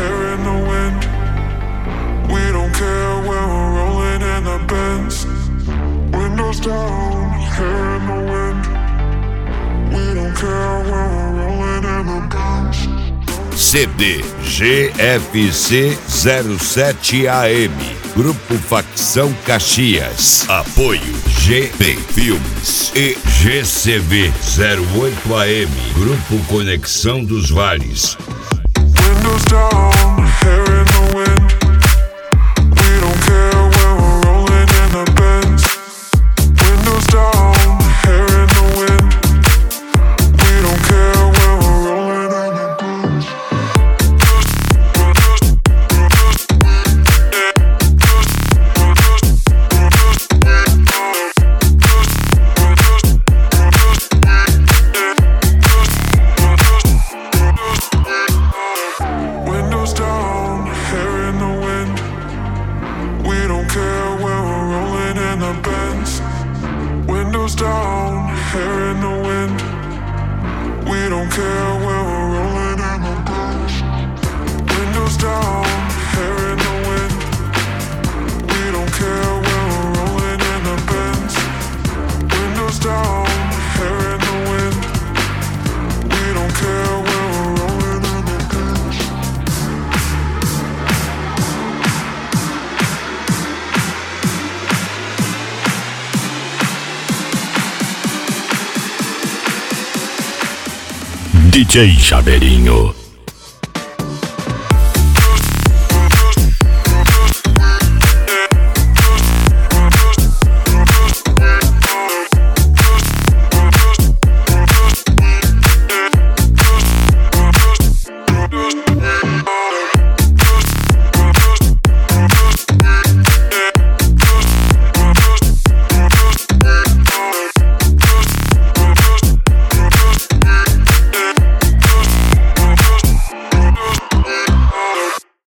hair in the wind. We don't care when we're rolling in the Benz. Windows down, hair in the wind. We don't care when we're rolling in the Benz. CD GFC 07AM, Grupo Facção Caxias, apoio GP Filmes e GCV 08AM, Grupo Conexão dos Vales. Windows down, hair in the wind. We don't care when we're rolling in the Benz. Windows down, hair in the wind. We don't care when we're rolling in the Benz. Windows down, hair in the wind. We don't care when we're rolling in the Benz. Windows down, hair in the wind. We don't care when we're rolling in the Benz. Windows down, hair in the wind. We don't care when we're rolling in the Benz. Windows down, hair in the wind. We don't care when we're rolling in the Benz. DJ Chaveirinho.